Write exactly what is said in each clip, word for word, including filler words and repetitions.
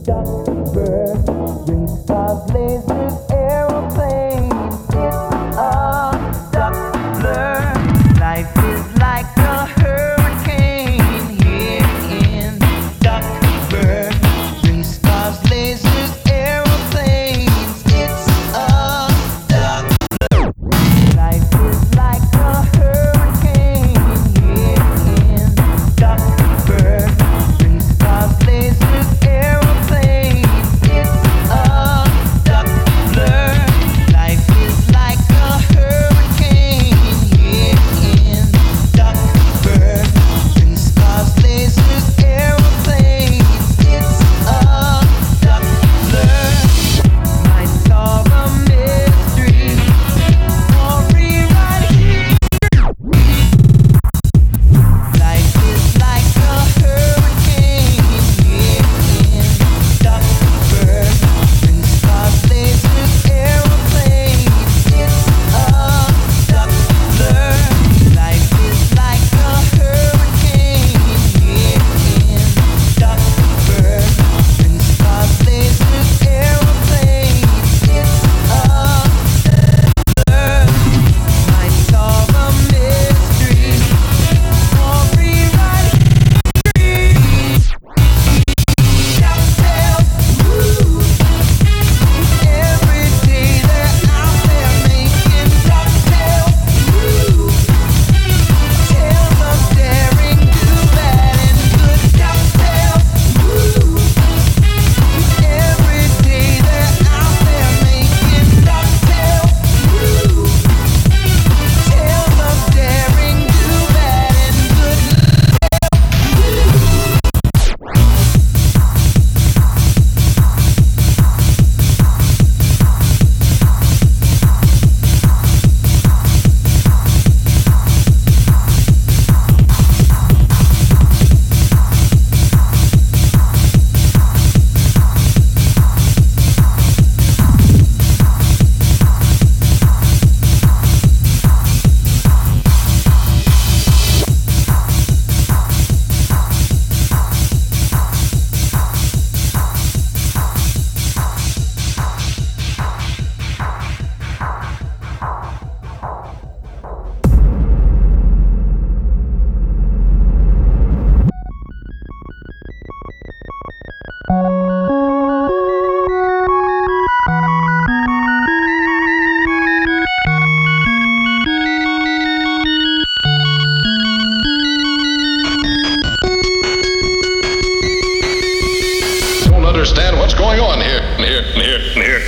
understand what's going on here. Here, here, here,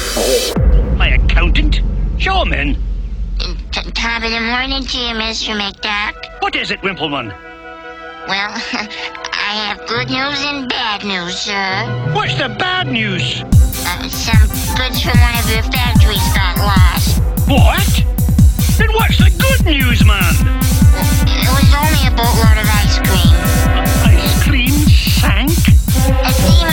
here. My accountant? Show him in. T- top of the morning to you, Mister McDuck. What is it, Wimpleman? Well, I have good news and bad news, sir. What's the bad news? Uh, some goods from one of your factories got lost. What? Then what's the good news, man? It was only a boatload of ice cream. Ice cream sank? A steam